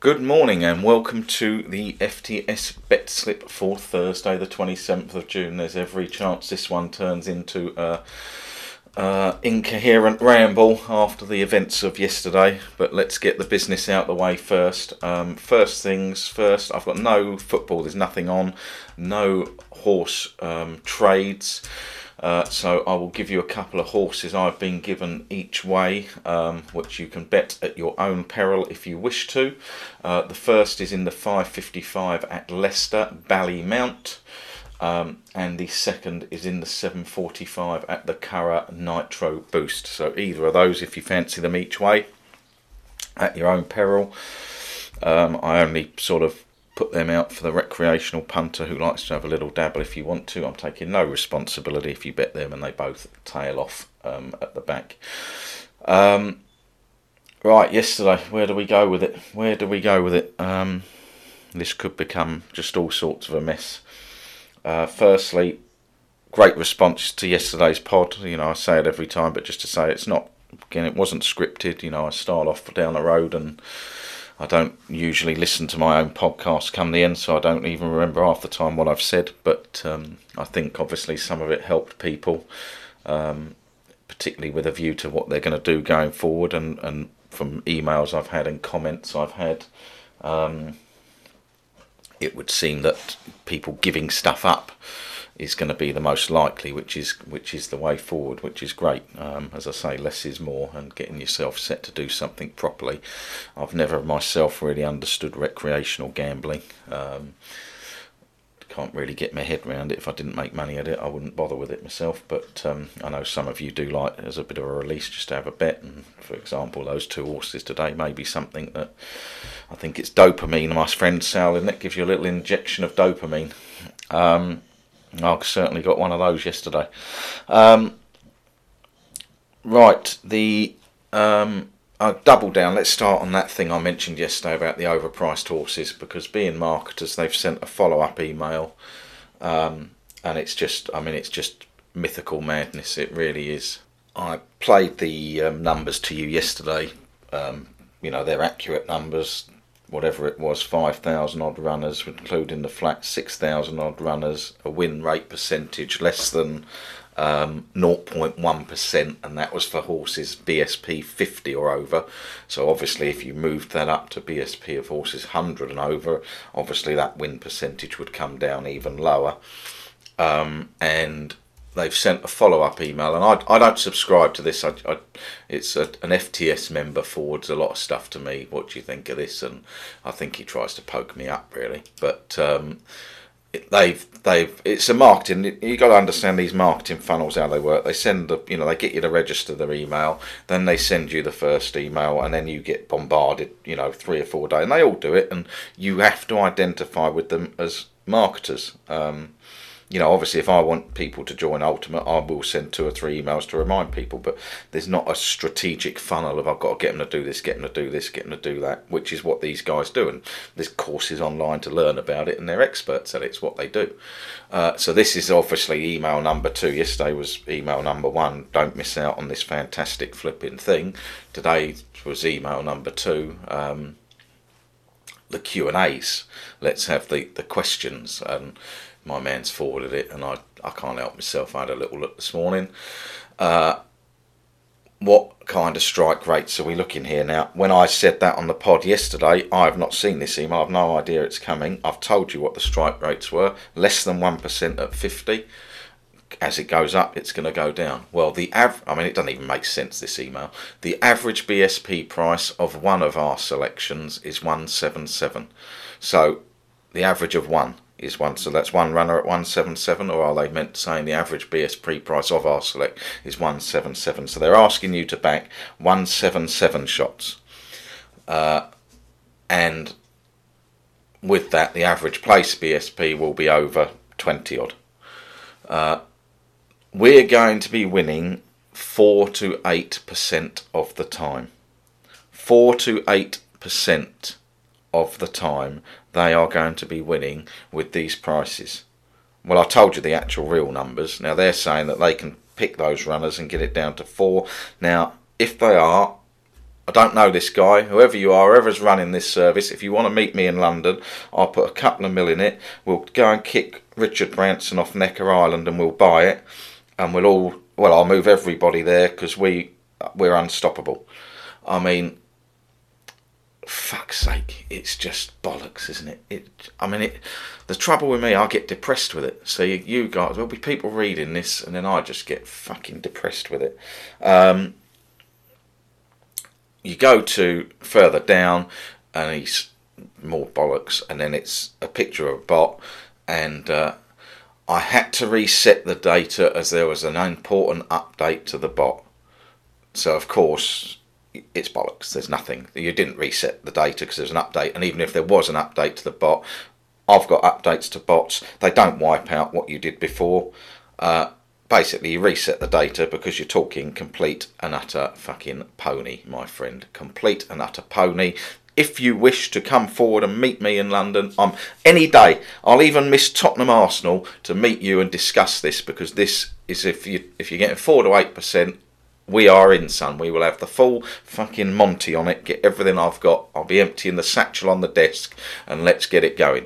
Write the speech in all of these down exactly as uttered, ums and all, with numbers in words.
Good morning and welcome to the F T S Bet Slip for Thursday the twenty-seventh of June. There's every chance this one turns into a, a incoherent ramble after the events of yesterday, but let's get the business out the way first. Um, first things first, I've got no football, there's nothing on, no horse um, trades. Uh, so I will give you a couple of horses I've been given each way, um, which you can bet at your own peril if you wish to. Uh, the first is in the five fifty-five at Leicester, Ballymount. Um, and the second is in the seven forty-five at the Curragh Nitro Boost. So either of those, if you fancy them each way, at your own peril. Um, I only sort of put them out for the recreational punter who likes to have a little dabble if you want to. I'm taking no responsibility if you bet them and they both tail off um, at the back. Um, right, yesterday, where do we go with it? Where do we go with it? Um, this could become just all sorts of a mess. Uh, firstly, great response to yesterday's pod. You know, I say it every time, but just to say it's not, again, it wasn't scripted. You know, I start off down the road and I don't usually listen to my own podcast come the end, so I don't even remember half the time what I've said. But um, I think obviously some of it helped people, um, particularly with a view to what they're going to do going forward. And, and from emails I've had and comments I've had, um, it would seem that people giving stuff up is going to be the most likely, which is which is the way forward, which is great. Um, as I say, less is more, and getting yourself set to do something properly. I've never myself really understood recreational gambling. Um, can't really get my head around it. If I didn't make money at it, I wouldn't bother with it myself. But um, I know some of you do like it as a bit of a release, just to have a bet. And for example, those two horses today may be something that I think it's dopamine. My friend Sal, and that gives you a little injection of dopamine. Um, I certainly got one of those yesterday. Um, right, the um, I'll double down. Let's start on that thing I mentioned yesterday about the overpriced horses, because being marketers, they've sent a follow-up email, um, and it's just, I mean, it's just mythical madness. It really is. I played the um, numbers to you yesterday. Um, you know, they're accurate numbers. Whatever it was, five thousand odd runners, including the flat six thousand odd runners, a win rate percentage less than um, zero point one percent, and that was for horses B S P fifty or over. So obviously if you moved that up to B S P of horses one hundred and over, obviously that win percentage would come down even lower. Um, and they've sent a follow-up email, and I, I don't subscribe to this. I, I, it's a, an F T S member forwards a lot of stuff to me. What do you think of this? And I think he tries to poke me up, really. But um, it, they've they've it's a marketing. You got to understand these marketing funnels, how they work. They send the you know they get you to register their email, then they send you the first email, and then you get bombarded. You know, three or four days, and they all do it, and you have to identify with them as marketers. Um, You know, obviously, if I want people to join Ultimate, I will send two or three emails to remind people. But there's not a strategic funnel of I've got to get them to do this, get them to do this, get them to do that, which is what these guys do. And there's courses online to learn about it, and they're experts at it. It's what they do. Uh, so this is obviously email number two. Yesterday was email number one. Don't miss out on this fantastic flipping thing. Today was email number two. Um, the Q and A's. Let's have the, the questions. And my man's forwarded it, and I, I can't help myself. I had a little look this morning. Uh, what kind of strike rates are we looking here now? When I said that on the pod yesterday, I have not seen this email. I've no idea it's coming. I've told you what the strike rates were. Less than one percent at fifty. As it goes up, it's going to go down. Well, the av- I mean, it doesn't even make sense, this email. The average B S P price of one of our selections is one seventy-seven. So the average of one is one, so that's one runner at one seventy-seven, or are they meant saying the average B S P price of our select is one seventy-seven? So they're asking you to back one seventy-seven shots, uh, and with that, the average place B S P will be over twenty odd. Uh, we're going to be winning four to eight percent of the time. Four to eight percent of the time they are going to be winning with these prices. Well, I told you the actual real numbers. Now they're saying that they can pick those runners and get it down to four. Now, if they are, I don't know this guy. Whoever you are, whoever's running this service, if you want to meet me in London, I'll put a couple of mil in it. We'll go and kick Richard Branson off Necker Island and we'll buy it. And we'll all, well, I'll move everybody there because we, we're unstoppable. I mean, fuck's sake, it's just bollocks, isn't it? It, I mean, it. The trouble with me, I get depressed with it. So you, you guys, there'll be people reading this, and then I just get fucking depressed with it. Um, you go to further down, and he's more bollocks, and then it's a picture of a bot, and uh, I had to reset the data as there was an important update to the bot. So of course, it's bollocks. There's nothing. You didn't reset the data because there's an update, and even if there was an update to the bot, I've got updates to bots. They don't wipe out what you did before. Uh, basically, you reset the data because you're talking complete and utter fucking pony, my friend. Complete and utter pony. If you wish to come forward and meet me in London, I'm any day. I'll even miss Tottenham Arsenal to meet you and discuss this, because this is, if you if you're getting four to eight percent. We are in, son. We will have the full fucking Monty on it. Get everything I've got. I'll be emptying the satchel on the desk, and let's get it going.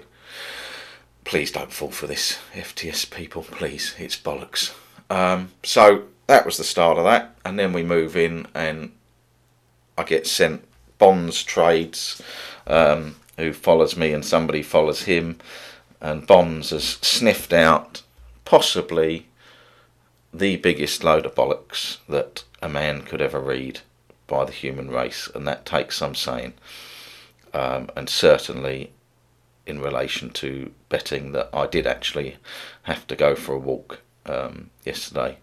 Please don't fall for this, F T S people. Please, it's bollocks. Um, so that was the start of that, and then we move in, and I get sent Bonds trades, um, who follows me, and somebody follows him, and Bonds has sniffed out possibly the biggest load of bollocks that a man could ever read by the human race, and that takes some saying. Um, and certainly in relation to betting, that I did actually have to go for a walk um, yesterday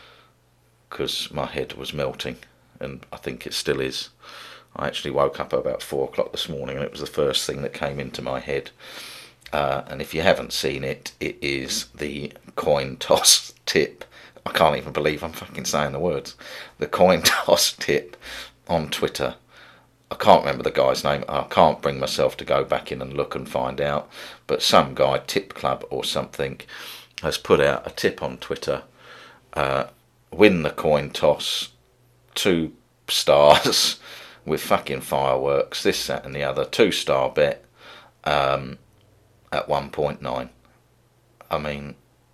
because my head was melting, and I think it still is. I actually woke up at about four o'clock this morning, and it was the first thing that came into my head. Uh, and if you haven't seen it, it is the coin toss tip. I can't even believe I'm fucking saying the words. The coin toss tip on Twitter. I can't remember the guy's name. I can't bring myself to go back in and look and find out. But some guy, Tip Club or something, has put out a tip on Twitter. Uh, win the coin toss. Two stars with fucking fireworks. This, that and the other. Two star bet um, at one point nine. I mean...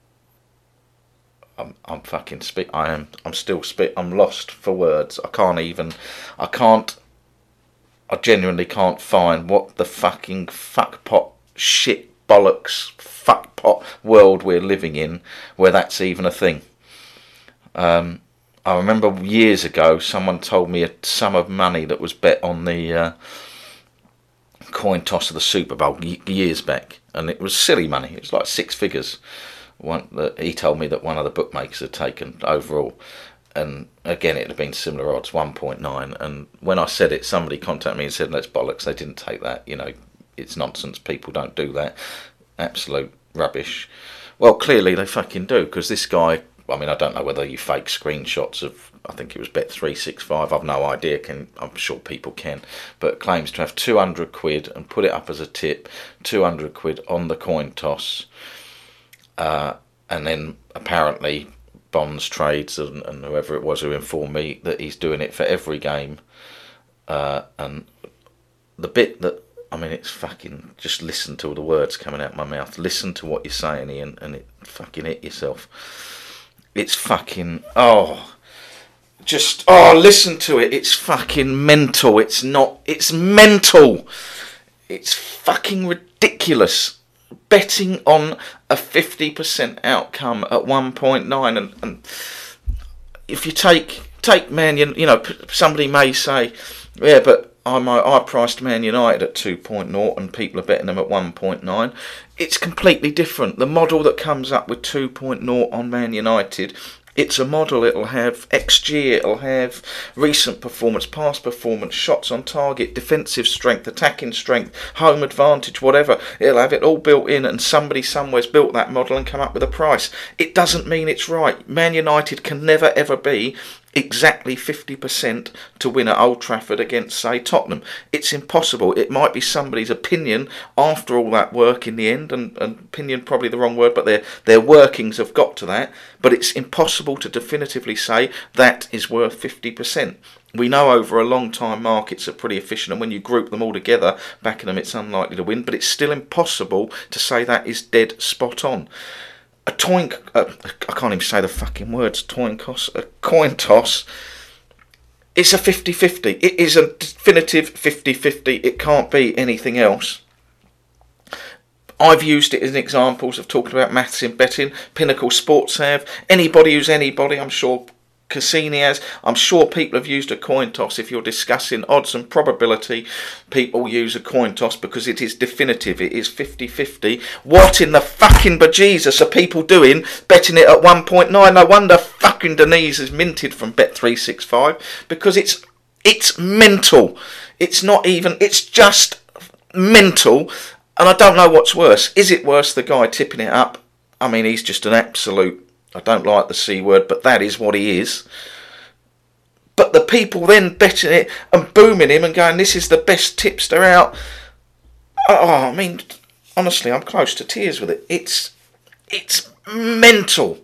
I'm I'm fucking spit. I am. I'm still spit. I'm lost for words. I can't even. I can't. I genuinely can't find what the fucking fuckpot shit bollocks fuckpot world we're living in, where that's even a thing. Um, I remember years ago someone told me a sum of money that was bet on the uh, coin toss of the Super Bowl years back, and it was silly money. It was like six figures. One that he told me that one of the bookmakers had taken overall, and again it had been similar odds, one point nine. And when I said it, somebody contacted me and said, "That's bollocks. They didn't take that. You know, it's nonsense. People don't do that. Absolute rubbish." Well, clearly they fucking do, because this guy. I mean, I don't know whether you fake screenshots of. I think it was Bet three sixty-five. I've no idea. Can I'm sure people can, but claims to have two hundred quid and put it up as a tip. Two hundred quid on the coin toss. Uh, and then apparently Bonds trades and, and whoever it was who informed me that he's doing it for every game. Uh, and the bit that, I mean, it's fucking, just listen to all the words coming out of my mouth. Listen to what you're saying, Ian, and it fucking hit yourself. It's fucking, oh, just, oh, listen to it. It's fucking mental. It's not, it's mental. It's fucking ridiculous. Betting on a fifty percent outcome at one point nine, and, and if you take take Man United, you know, somebody may say, yeah, but I'm, I priced Man United at two point oh and people are betting them at one point nine. It's completely different. The model that comes up with two point oh on Man United, it's a model. It'll have X G, it'll have recent performance, past performance, shots on target, defensive strength, attacking strength, home advantage, whatever. It'll have it all built in, and somebody somewhere's built that model and come up with a price. It doesn't mean it's right. Man United can never ever be exactly fifty percent to win at Old Trafford against, say, Tottenham. It's impossible. It might be somebody's opinion after all that work in the end, and, and opinion probably the wrong word, but their their workings have got to that. But it's impossible to definitively say that is worth fifty percent. We know over a long time markets are pretty efficient, and when you group them all together, backing them, it's unlikely to win, but it's still impossible to say that is dead spot on. A coin, uh, I can't even say the fucking words, coin toss, a coin toss, it's a fifty-fifty. It is a definitive fifty-fifty. It can't be anything else. I've used it as examples of talking about maths in betting. Pinnacle Sports have. Anybody who's anybody, I'm sure Cassini has. I'm sure people have used a coin toss. If you're discussing odds and probability, people use a coin toss because it is definitive. It is fifty-fifty. What in the fucking bejesus are people doing betting it at one point nine? No wonder fucking Denise is minted from Bet three sixty-five, because it's it's mental. It's not even, it's just mental. And I don't know what's worse. Is it worse the guy tipping it up? I mean, he's just an absolute, I don't like the C word, but that is what he is. But the people then betting it and booming him and going, this is the best tipster out. Oh, I mean, honestly, I'm close to tears with it. It's, it's mental.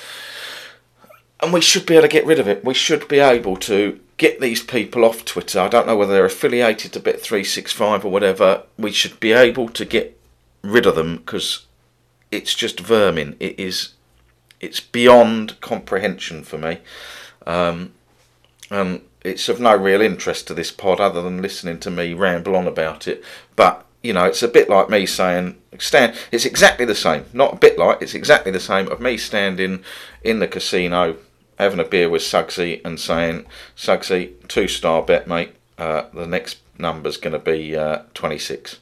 And we should be able to get rid of it. We should be able to get these people off Twitter. I don't know whether they're affiliated to Bet three sixty-five or whatever. We should be able to get rid of them, because it's just vermin. It is... It's beyond comprehension for me. Um, and it's of no real interest to this pod other than listening to me ramble on about it. But, you know, it's a bit like me saying, stand. It's exactly the same. Not a bit like, it's exactly the same of me standing in the casino, having a beer with Suggsy and saying, Suggsy, two-star bet, mate. Uh, the next number's going to be uh, twenty-six.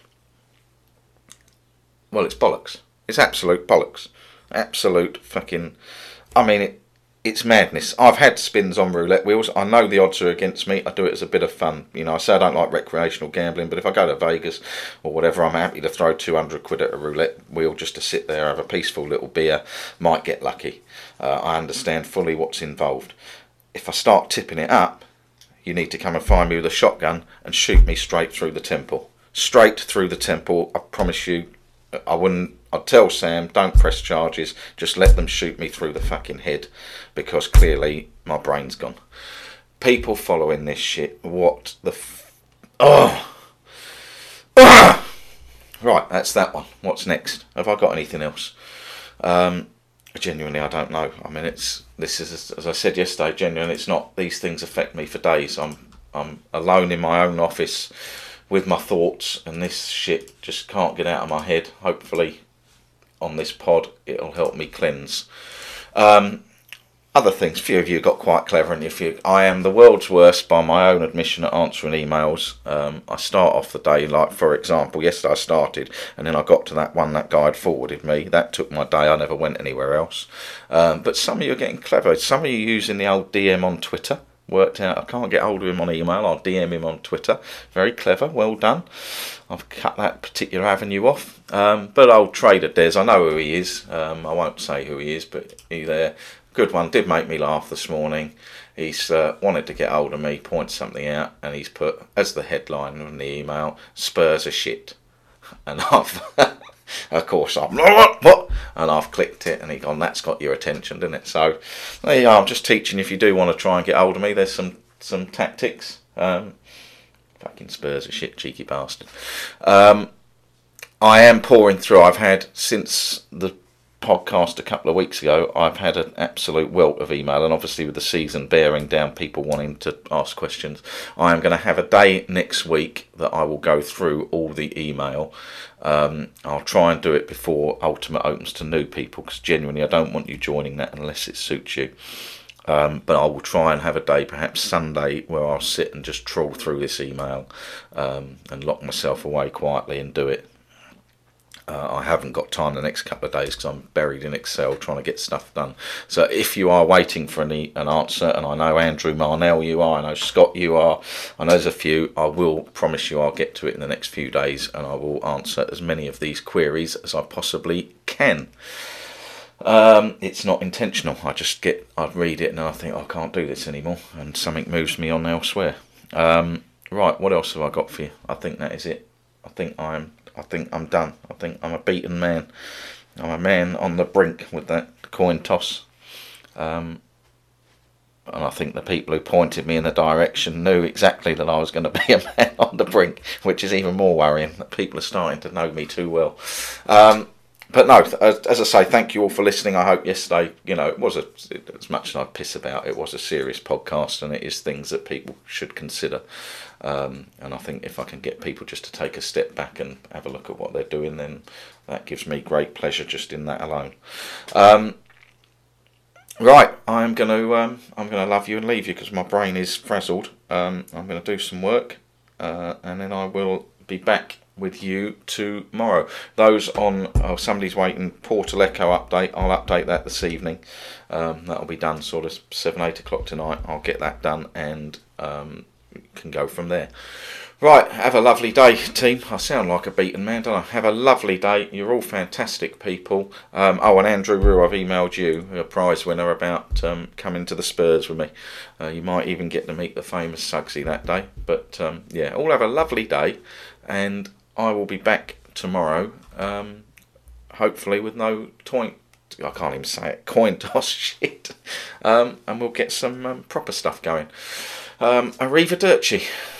Well, it's bollocks. It's absolute bollocks. Absolute fucking, I mean, it, it's madness. I've had spins on roulette wheels. I know the odds are against me. I do it as a bit of fun. You know, I say I don't like recreational gambling, but if I go to Vegas or whatever, I'm happy to throw two hundred quid at a roulette wheel just to sit there, have a peaceful little beer, might get lucky. Uh, I understand fully what's involved. If I start tipping it up, you need to come and find me with a shotgun and shoot me straight through the temple. Straight through the temple. I promise you, I wouldn't, I'd tell Sam, don't press charges, just let them shoot me through the fucking head, because clearly my brain's gone. People following this shit, what the f... Oh! Ah! Right, that's that one. What's next? Have I got anything else? Um, genuinely, I don't know. I mean, it's, this is, as I said yesterday, genuinely, it's not, these things affect me for days. I'm, I'm alone in my own office with my thoughts, and this shit just can't get out of my head. Hopefully on this pod it'll help me cleanse. Um, other things, a few of you got quite clever, and if you, I am the world's worst by my own admission at answering emails. Um, I start off the day, like for example, yesterday I started, and then I got to that one that guy had forwarded me. That took my day, I never went anywhere else. Um, but some of you are getting clever. Some of you using the old D M on Twitter. Worked out, I can't get hold of him on email, I'll D M him on Twitter. Very clever, well done. I've cut that particular avenue off. Um, but old Trader Des, I know who he is. Um, I won't say who he is, but he's there. Good one, did make me laugh this morning. He's uh, wanted to get hold of me, point something out, and he's put, as the headline in the email, Spurs are shit. And I've, of course, I'm like, what? And I've clicked it, and he gone, that's got your attention, didn't it? So, there you are. I'm just teaching, if you do want to try and get hold of me, there's some, some tactics. Um, fucking Spurs are shit, cheeky bastard. Um, I am pouring through. I've had, since the podcast a couple of weeks ago, I've had an absolute wealth of email, and obviously with the season bearing down, people wanting to ask questions, I am going to have a day next week that I will go through all the email. Um, I'll try and do it before Ultimate opens to new people, because genuinely I don't want you joining that unless it suits you. Um, but I will try and have a day, perhaps Sunday, where I'll sit and just trawl through this email um, and lock myself away quietly and do it. Uh, I haven't got time the next couple of days because I'm buried in Excel trying to get stuff done. So if you are waiting for any, an answer, and I know Andrew Marnell you are, I know Scott you are, I know there's a few, I will promise you I'll get to it in the next few days, and I will answer as many of these queries as I possibly can. Um, it's not intentional. I just get, I read it and I think, oh, I can't do this anymore, and something moves me on elsewhere. Um, right, what else have I got for you? I think that is it. I think I'm, I think I'm done. I think I'm a beaten man. I'm a man on the brink with that coin toss. Um, and I think the people who pointed me in the direction knew exactly that I was going to be a man on the brink, which is even more worrying, that people are starting to know me too well. Um, But no, as I say, thank you all for listening. I hope yesterday, you know, it was a, as much as I piss about, it was a serious podcast, and it is things that people should consider. Um, and I think if I can get people just to take a step back and have a look at what they're doing, then that gives me great pleasure just in that alone. Um, right, I'm going to um, I'm going to love you and leave you because my brain is frazzled. Um, I'm going to do some work, uh, and then I will be back with you tomorrow. Those on, oh, somebody's waiting, Portal Echo update, I'll update that this evening. Um, that'll be done sort of seven, eight o'clock tonight. I'll get that done and um, can go from there. Right, have a lovely day, team. I sound like a beaten man, don't I? Have a lovely day. You're all fantastic people. Um, oh, and Andrew Rue, I've emailed you, a prize winner, about um, coming to the Spurs with me. Uh, you might even get to meet the famous Suggsy that day. But um, yeah, all have a lovely day, and I will be back tomorrow, um, hopefully with no toin, I can't even say it, coin toss shit, um, and we'll get some um, proper stuff going. Um, arrivederci.